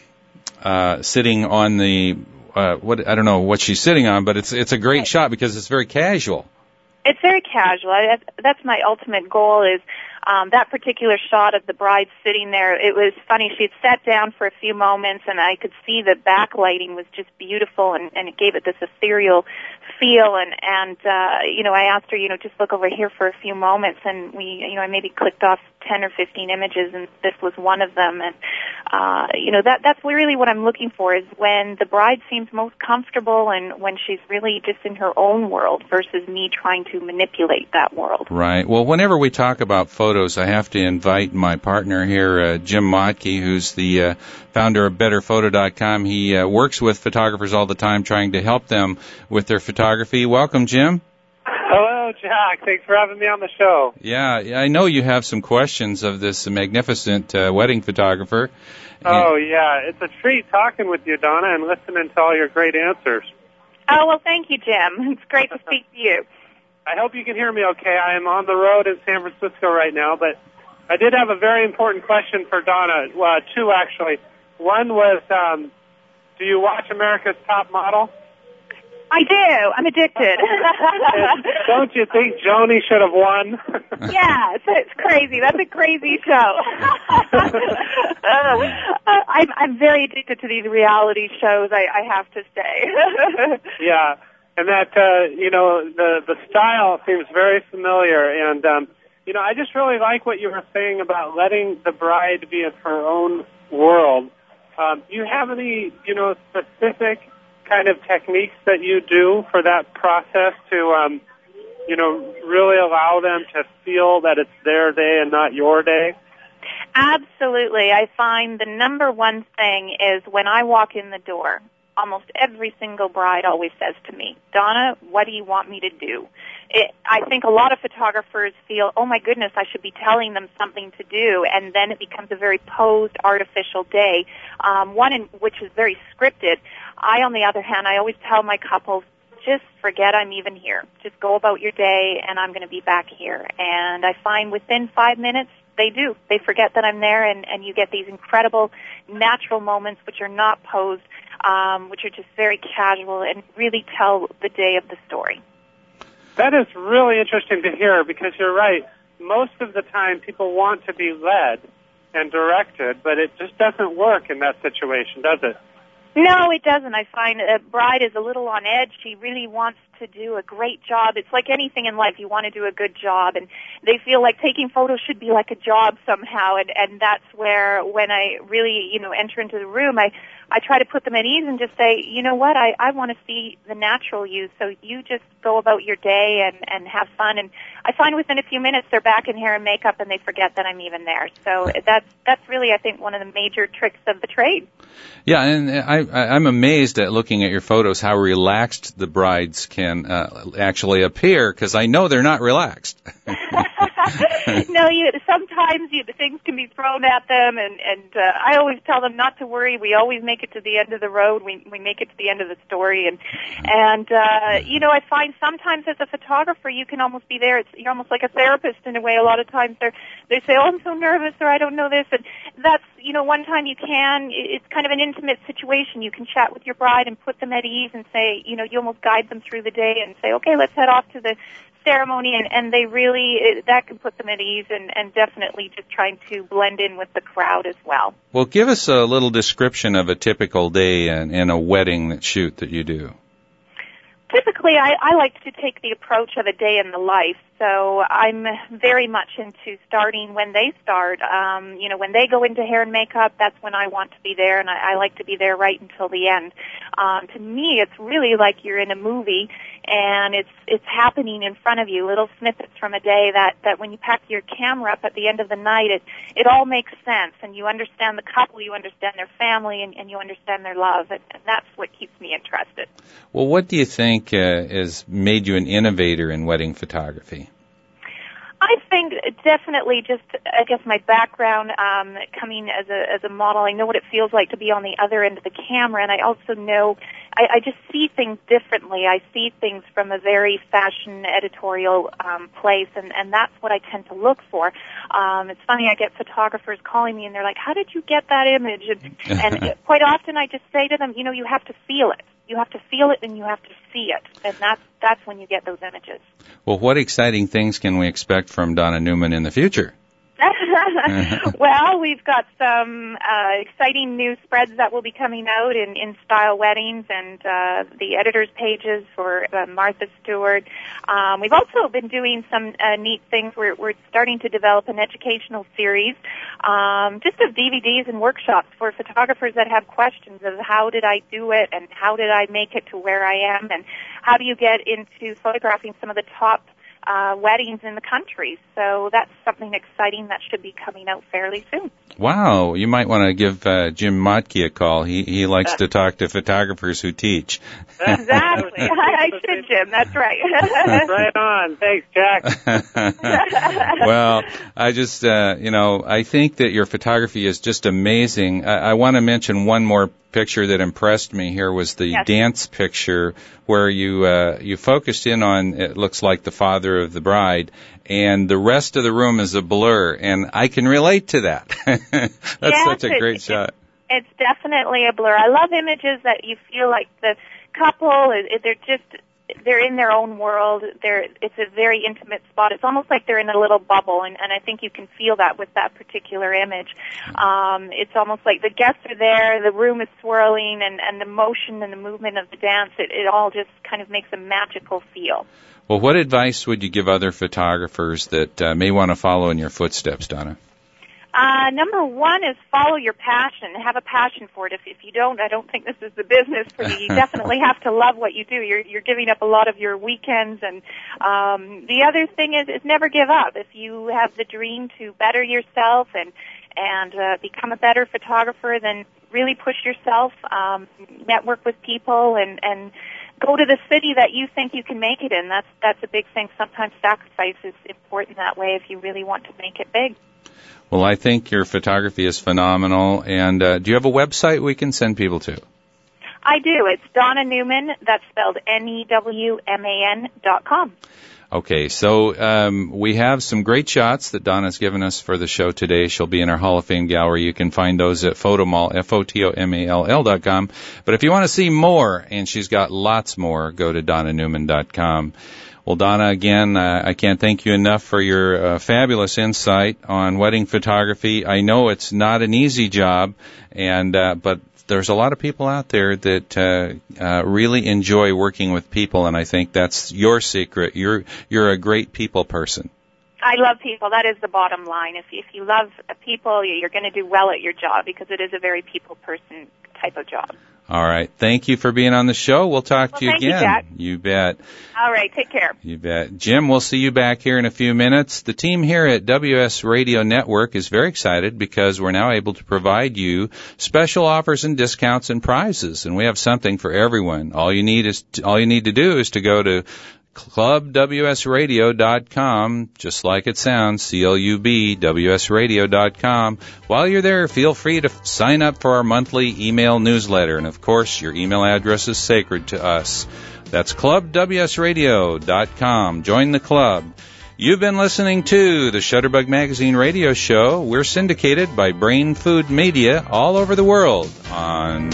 uh, sitting on the uh, what I don't know what she's sitting on, but it's it's a great shot because it's very casual. It's very casual. I, that's my ultimate goal is um, that particular shot of the bride sitting there. It was funny. She had sat down for a few moments, and I could see the backlighting was just beautiful, and, and it gave it this ethereal feel. And, and uh, you know, I asked her, you know, just look over here for a few moments, and we, you know, I maybe clicked off ten or fifteen images, and this was one of them. And, uh, you know, that that's really what I'm looking for, is when the bride seems most comfortable and when she's really just in her own world versus me trying to manipulate that world. Right. Well, whenever we talk about photos, I have to invite my partner here, uh, Jim Motke, who's the uh, founder of better photo dot com. He uh, works with photographers all the time, trying to help them with their photography. Welcome, Jim. Hello, Jack. Thanks for having me on the show. Yeah, I know you have some questions of this magnificent uh, wedding photographer. Oh, yeah. It's a treat talking with you, Donna, and listening to all your great answers. Oh, well, thank you, Jim. It's great to speak to you. I hope you can hear me okay. I am on the road in San Francisco right now, but I did have a very important question for Donna. Well, two, actually. One was, um, do you watch America's Top Model? I do. I'm addicted. Don't you think Joni should have won? Yeah, it's, it's crazy. That's a crazy show. uh, I'm, I'm very addicted to these reality shows, I, I have to say. Yeah, and that, uh, you know, the, the style seems very familiar, and um, you know, I just really like what you were saying about letting the bride be in her own world. Um, do you have any, you know, specific kind of techniques that you do for that process to, um, you know, really allow them to feel that it's their day and not your day? Absolutely. I find the number one thing is when I walk in the door, almost every single bride always says to me, Donna, what do you want me to do? It, I think a lot of photographers feel, oh my goodness, I should be telling them something to do, and then it becomes a very posed, artificial day, um, one in which is very scripted. I, on the other hand, I always tell my couples, just forget I'm even here. Just go about your day, and I'm going to be back here. And I find within five minutes, they do. They forget that I'm there, and, and you get these incredible natural moments which are not posed, um, which are just very casual and really tell the day of the story. That is really interesting to hear, because you're right. Most of the time people want to be led and directed, but it just doesn't work in that situation, does it? No, it doesn't. I find a bride is a little on edge. She really wants to do a great job. It's like anything in life. You want to do a good job, and they feel like taking photos should be like a job somehow, and, and that's where when I really, you know, enter into the room, I, I try to put them at ease and just say, you know what, I, I want to see the natural you, so you just go about your day and, and have fun. And I find within a few minutes they're back in hair and makeup and they forget that I'm even there. So that's, that's really, I think, one of the major tricks of the trade. Yeah, and I, I, I'm amazed at looking at your photos how relaxed the brides can uh, actually appear, because I know they're not relaxed. No, you, sometimes you, things can be thrown at them, and, and uh, I always tell them not to worry. We always make it to the end of the road. We we make it to the end of the story, and and uh, you know, I find sometimes as a photographer you can almost be there. It's you're almost like a therapist in a way. A lot of times they they say, oh, I'm so nervous, or I don't know this, and that's, you know, one time you can. It's kind of an intimate situation. You can chat with your bride and put them at ease and say, you know, you almost guide them through the day and say, okay, let's head off to the ceremony, and, and they really, it, that can put them at ease, and, and definitely just trying to blend in with the crowd as well. Well, give us a little description of a typical day in, in a wedding shoot that you do. Typically, I, I like to take the approach of a day in the life. So I'm very much into starting when they start. Um, you know, when they go into hair and makeup, that's when I want to be there, and I, I like to be there right until the end. Um, to me, it's really like you're in a movie, and it's it's happening in front of you, little snippets from a day that, that when you pack your camera up at the end of the night, it, it all makes sense, and you understand the couple, you understand their family, and, and you understand their love, and, and that's what keeps me interested. Well, what do you think uh, has made you an innovator in wedding photography? I think definitely just, I guess, my background, um, coming as a as a model, I know what it feels like to be on the other end of the camera, and I also know, I, I just see things differently. I see things from a very fashion editorial um, place, and, and that's what I tend to look for. Um, it's funny, I get photographers calling me, and they're like, how did you get that image? And, and quite often I just say to them, you know, you have to feel it. You have to feel it, and you have to see it, and that's that's when you get those images. Well, what exciting things can we expect from Donna Newman in the future? Well, we've got some uh, exciting new spreads that will be coming out in, in Style Weddings, and uh, the editors' pages for uh, Martha Stewart. Um, we've also been doing some uh, neat things. We're, we're starting to develop an educational series, um, just of D V Ds and workshops for photographers that have questions of how did I do it, and how did I make it to where I am, and how do you get into photographing some of the top Uh, weddings in the country. So that's something exciting that should be coming out fairly soon. Wow, you might want to give uh, Jim Motke a call. He he likes to talk to photographers who teach. Exactly. I, I should, Jim. That's right. Right on. Thanks, Jack. Well, I just, uh, you know, I think that your photography is just amazing. I, I want to mention one more picture that impressed me here was the Yes. dance picture where you uh, you focused in on, it looks like the father of the bride, and the rest of the room is a blur, and I can relate to that. That's Yes, such a it- great it- shot. It's definitely a blur. I love images that you feel like the couple, it- they're just, they're in their own world. They're, it's a very intimate spot. It's almost like they're in a little bubble, and, and I think you can feel that with that particular image. Um, it's almost like the guests are there, the room is swirling, and, and the motion and the movement of the dance, it, it all just kind of makes a magical feel. Well, what advice would you give other photographers that uh, may want to follow in your footsteps, Donna? Uh, number one is follow your passion. Have a passion for it. If, if you don't, I don't think this is the business for you. You definitely have to love what you do. You're, you're giving up a lot of your weekends. And um, the other thing is, is never give up. If you have the dream to better yourself and and uh, become a better photographer, then really push yourself, um, network with people, and and go to the city that you think you can make it in. That's that's a big thing. Sometimes sacrifice is important that way if you really want to make it big. Well, I think your photography is phenomenal. And uh, do you have a website we can send people to? I do. It's Donna Newman. That's spelled N E W M A N dot com. Okay, so um, we have some great shots that Donna's given us for the show today. She'll be in our Hall of Fame gallery. You can find those at Photomall, F O T O M A L L dot com. But if you want to see more, and she's got lots more, go to Donna Newman dot com. Well, Donna, again, uh, I can't thank you enough for your uh, fabulous insight on wedding photography. I know it's not an easy job, and uh, but there's a lot of people out there that uh, uh, really enjoy working with people, and I think that's your secret. You're you're a great people person. I love people. That is the bottom line. If if you love people, you're going to do well at your job because it is a very people person type of job. All right. Thank you for being on the show. We'll talk well, to you thank again. You, Jack. You bet. All right. Take care. You bet. Jim, we'll see you back here in a few minutes. The team here at W S Radio Network is very excited because we're now able to provide you special offers and discounts and prizes, and we have something for everyone. All you need is to, all you need to do is to go to club w s radio dot com, just like it sounds, C L U B, W S radio dot com. While you're there, feel free to sign up for our monthly email newsletter. And, of course, your email address is sacred to us. That's club w s radio dot com. Join the club. You've been listening to the Shutterbug Magazine radio show. We're syndicated by Brain Food Media all over the world on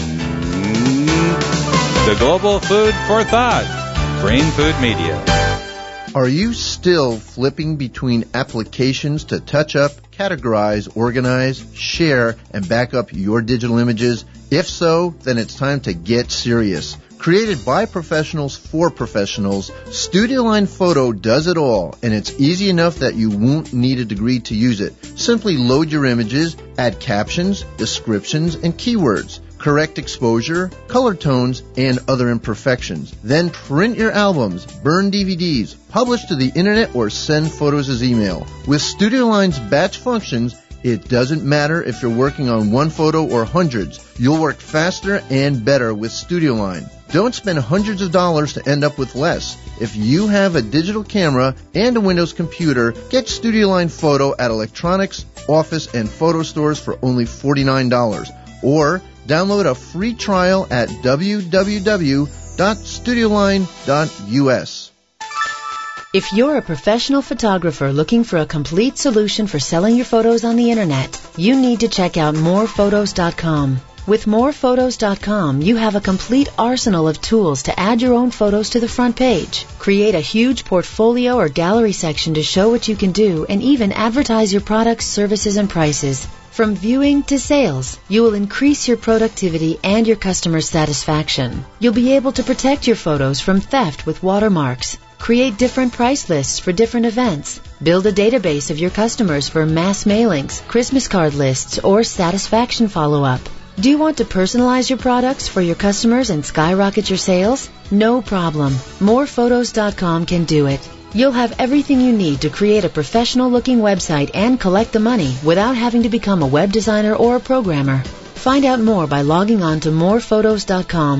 the Global Food for Thought. Brain Food Media. Are you still flipping between applications to touch up, categorize, organize, share, and back up your digital images? If so, then it's time to get serious. Created by professionals for professionals, StudioLine Photo does it all, and it's easy enough that you won't need a degree to use it. Simply load your images, add captions, descriptions, and keywords. Correct exposure, color tones, and other imperfections. Then print your albums, burn D V Ds, publish to the internet, or send photos as email. With StudioLine's batch functions, it doesn't matter if you're working on one photo or hundreds. You'll work faster and better with StudioLine. Don't spend hundreds of dollars to end up with less. If you have a digital camera and a Windows computer, get StudioLine Photo at electronics, office, and photo stores for only forty-nine dollars. Or download a free trial at w w w dot studioline dot u s. If you're a professional photographer looking for a complete solution for selling your photos on the internet, you need to check out more photos dot com. With more photos dot com, you have a complete arsenal of tools to add your own photos to the front page, create a huge portfolio or gallery section to show what you can do, and even advertise your products, services, and prices. From viewing to sales, you will increase your productivity and your customer satisfaction. You'll be able to protect your photos from theft with watermarks, create different price lists for different events, build a database of your customers for mass mailings, Christmas card lists, or satisfaction follow-up. Do you want to personalize your products for your customers and skyrocket your sales? No problem. more photos dot com can do it. You'll have everything you need to create a professional-looking website and collect the money without having to become a web designer or a programmer. Find out more by logging on to more photos dot com.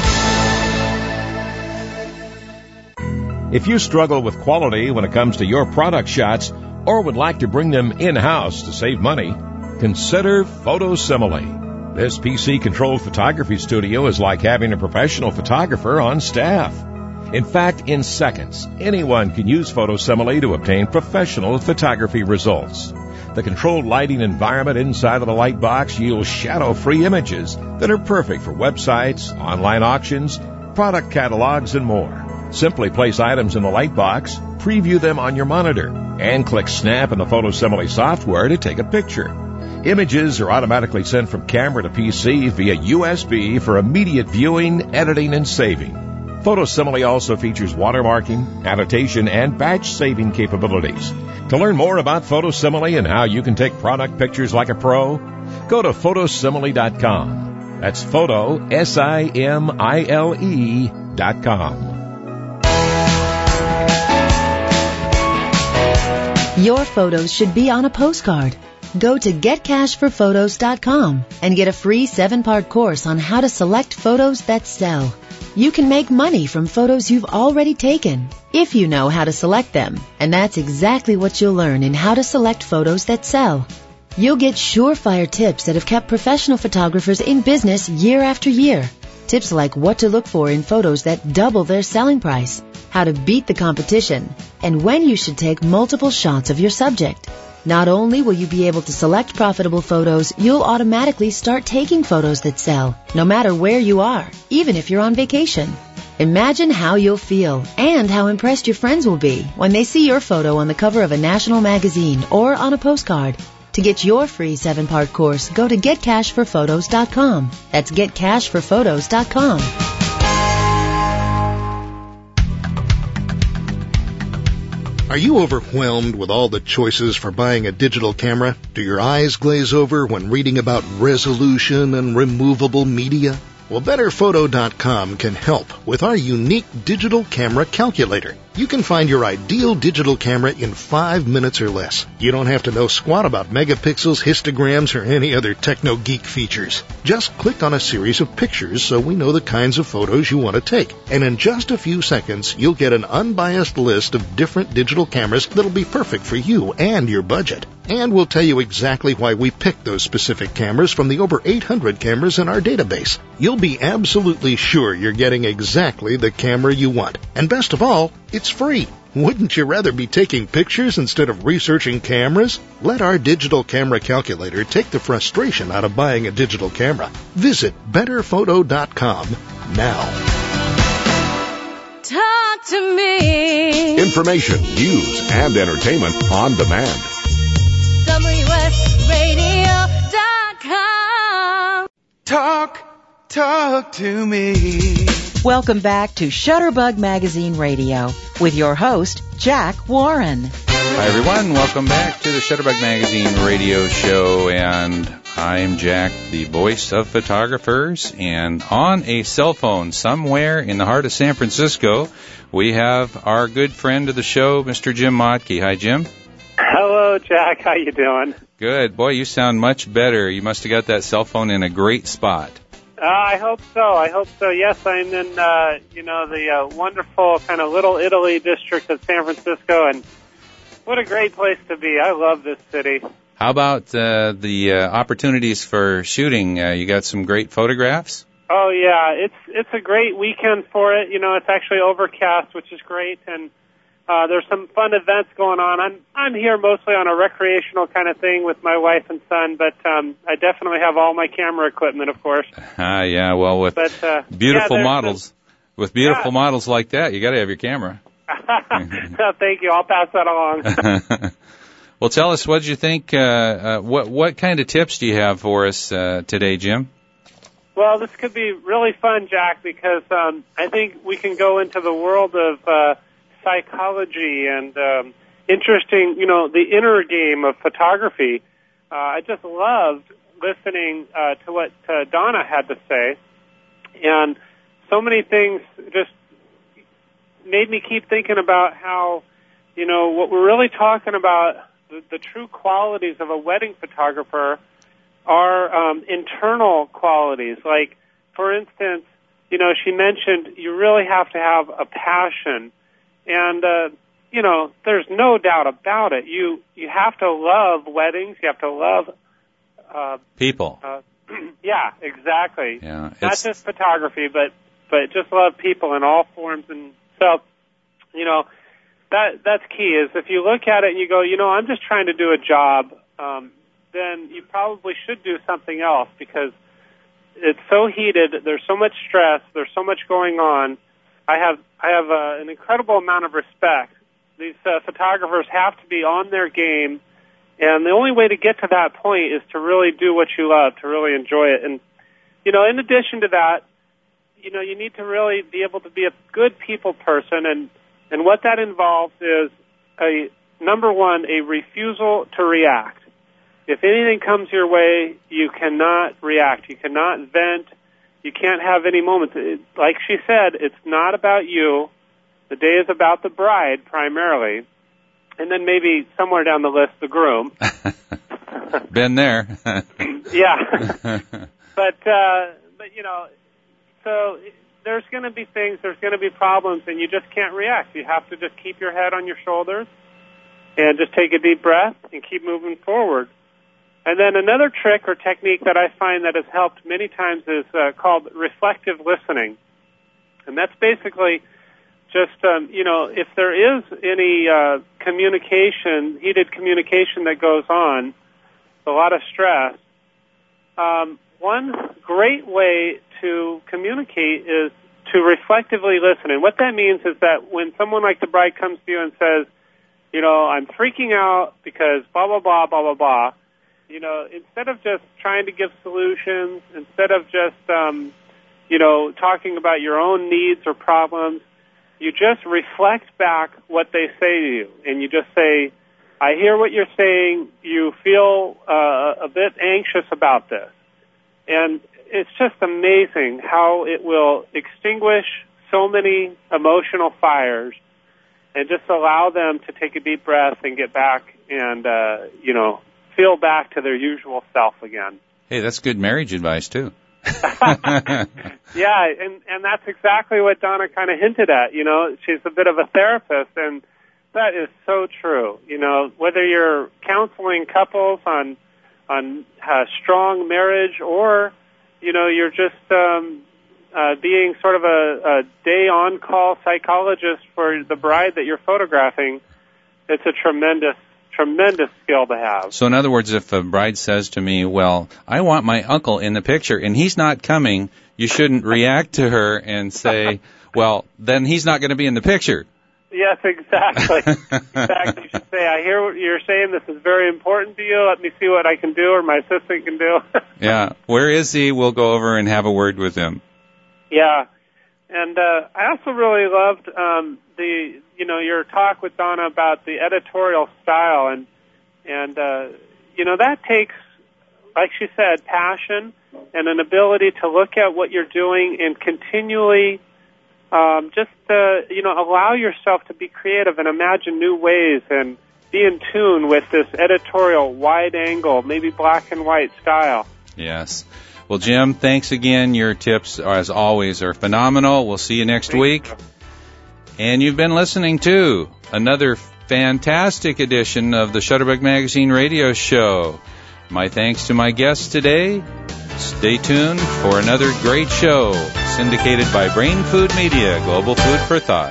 If you struggle with quality when it comes to your product shots or would like to bring them in-house to save money, consider Photosimile. This P C-controlled photography studio is like having a professional photographer on staff. In fact, in seconds, anyone can use Photosimile to obtain professional photography results. The controlled lighting environment inside of the light box yields shadow-free images that are perfect for websites, online auctions, product catalogs, and more. Simply place items in the light box, preview them on your monitor, and click Snap in the Photosimile software to take a picture. Images are automatically sent from camera to P C via U S B for immediate viewing, editing, and saving. PhotoSimile also features watermarking, annotation, and batch saving capabilities. To learn more about PhotoSimile and how you can take product pictures like a pro, go to photosimile dot com. That's photo, S I M I L E dot com. Your photos should be on a postcard. Go to get cash for photos dot com and get a free seven-part course on how to select photos that sell. You can make money from photos you've already taken if you know how to select them, and that's exactly what you'll learn in How to Select Photos That Sell. You'll get surefire tips that have kept professional photographers in business year after year. Tips like what to look for in photos that double their selling price, how to beat the competition, and when you should take multiple shots of your subject. Not only will you be able to select profitable photos, you'll automatically start taking photos that sell, no matter where you are, even if you're on vacation. Imagine how you'll feel and how impressed your friends will be when they see your photo on the cover of a national magazine or on a postcard. To get your free seven-part course, go to get cash for photos dot com. That's get cash for photos dot com. Are you overwhelmed with all the choices for buying a digital camera? Do your eyes glaze over when reading about resolution and removable media? Well, better photo dot com can help with our unique digital camera calculator. You can find your ideal digital camera in five minutes or less. You don't have to know squat about megapixels, histograms, or any other techno-geek features. Just click on a series of pictures so we know the kinds of photos you want to take. And in just a few seconds, you'll get an unbiased list of different digital cameras that'll be perfect for you and your budget. And we'll tell you exactly why we picked those specific cameras from the over eight hundred cameras in our database. You'll be absolutely sure you're getting exactly the camera you want. And best of all, it's free. Wouldn't you rather be taking pictures instead of researching cameras? Let our digital camera calculator take the frustration out of buying a digital camera. Visit better photo dot com now. Talk to me. Information, news, and entertainment on demand. W S radio dot com. Talk, talk to me. Welcome back to Shutterbug Magazine Radio with your host, Jack Warren. Hi, everyone. Welcome back to the Shutterbug Magazine radio show, and I'm Jack, the voice of photographers, and on a cell phone somewhere in the heart of San Francisco, we have our good friend of the show, Mister Jim Motke. Hi, Jim. Hello, Jack. How you doing? Good. Boy, you sound much better. You must have got that cell phone in a great spot. Uh, I hope so. I hope so. Yes, I'm in, uh, you know, the uh, wonderful kind of Little Italy district of San Francisco, and what a great place to be. I love this city. How about uh, the uh, opportunities for shooting? Uh, you got some great photographs? Oh, yeah. It's it's a great weekend for it. You know, it's actually overcast, which is great, and Uh, there's some fun events going on. I'm I'm here mostly on a recreational kind of thing with my wife and son, but um, I definitely have all my camera equipment, of course. Ah, yeah. Well, with but, uh, beautiful yeah, models, some, with beautiful yeah. models like that, you got to have your camera. Thank you. I'll pass that along. Well, tell us, what did you think? Uh, uh, what what kind of tips do you have for us uh, today, Jim? Well, this could be really fun, Jack, because um, I think we can go into the world of uh, psychology and um, interesting, you know, the inner game of photography. Uh, I just loved listening uh, to what uh, Donna had to say, and so many things just made me keep thinking about how, you know, what we're really talking about, the, the true qualities of a wedding photographer are um, internal qualities. Like, for instance, you know, she mentioned you really have to have a passion. And, uh, you know, there's no doubt about it. You you have to love weddings. You have to love uh, people. Uh, yeah, exactly. Yeah, not just photography, but but just love people in all forms. And so, you know, that that's key. Is if you look at it and you go, you know, I'm just trying to do a job, um, then you probably should do something else, because it's so heated. There's so much stress. There's so much going on. I have I have uh, an incredible amount of respect. These uh, photographers have to be on their game, and the only way to get to that point is to really do what you love, to really enjoy it. And, you know, in addition to that, you know, you need to really be able to be a good people person, and, and what that involves is, a number one, a refusal to react. If anything comes your way, you cannot react. You cannot vent. You can't have any moments. It, like she said, it's not about you. The day is about the bride, primarily. And then maybe somewhere down the list, the groom. Been there. Yeah. But, uh, but, you know, so there's going to be things, there's going to be problems, and you just can't react. You have to just keep your head on your shoulders and just take a deep breath and keep moving forward. And then another trick or technique that I find that has helped many times is uh, called reflective listening. And that's basically just, um, you know, if there is any uh, communication, heated communication that goes on, a lot of stress, um, one great way to communicate is to reflectively listen. And what that means is that when someone like the bride comes to you and says, you know, I'm freaking out because blah, blah, blah, blah, blah, blah, you know, instead of just trying to give solutions, instead of just, um, you know, talking about your own needs or problems, you just reflect back what they say to you. And you just say, I hear what you're saying. You feel uh, a bit anxious about this. And it's just amazing how it will extinguish so many emotional fires and just allow them to take a deep breath and get back and, uh, you know, feel back to their usual self again. Hey, that's good marriage advice, too. Yeah, and, and that's exactly what Donna kind of hinted at. You know, she's a bit of a therapist, and that is so true. You know, whether you're counseling couples on on uh, strong marriage, or, you know, you're just um, uh, being sort of a, a day on-call psychologist for the bride that you're photographing, it's a tremendous, tremendous skill to have. So in other words, if a bride says to me, well, I want my uncle in the picture and he's not coming, you shouldn't react to her and say, well, then he's not going to be in the picture. Yes, exactly. Exactly. You should say, I hear what you're saying. This is very important to you. Let me see what I can do or my assistant can do. Yeah. Where is he? We'll go over and have a word with him. Yeah. And uh, I also really loved um, the, you know, your talk with Donna about the editorial style. And, and uh, you know, that takes, like she said, passion and an ability to look at what you're doing and continually Um, just, uh, you know, allow yourself to be creative and imagine new ways and be in tune with this editorial wide angle, maybe black and white style. Yes. Well, Jim, thanks again. Your tips, as always, are phenomenal. We'll see you next Thank week. you. And you've been listening to another fantastic edition of the Shutterbug Magazine radio show. My thanks to my guests today. Stay tuned for another great show, syndicated by Brain Food Media, global food for thought.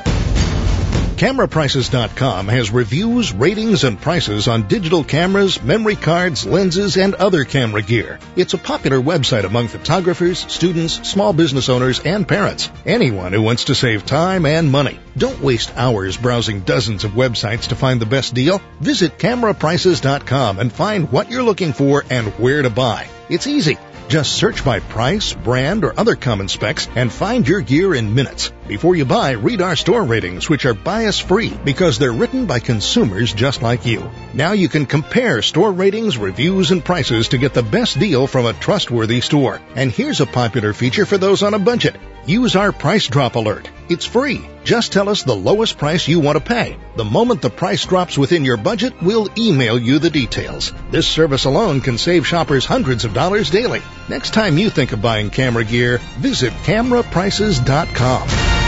Camera Prices dot com has reviews, ratings, and prices on digital cameras, memory cards, lenses, and other camera gear. It's a popular website among photographers, students, small business owners, and parents. Anyone who wants to save time and money. Don't waste hours browsing dozens of websites to find the best deal. Visit Camera Prices dot com and find what you're looking for and where to buy. It's easy. Just search by price, brand, or other common specs and find your gear in minutes. Before you buy, read our store ratings, which are bias-free because they're written by consumers just like you. Now you can compare store ratings, reviews, and prices to get the best deal from a trustworthy store. And here's a popular feature for those on a budget. Use our price drop alert. It's free. Just tell us the lowest price you want to pay. The moment the price drops within your budget, we'll email you the details. This service alone can save shoppers hundreds of dollars daily. Next time you think of buying camera gear, visit Camera Prices dot com.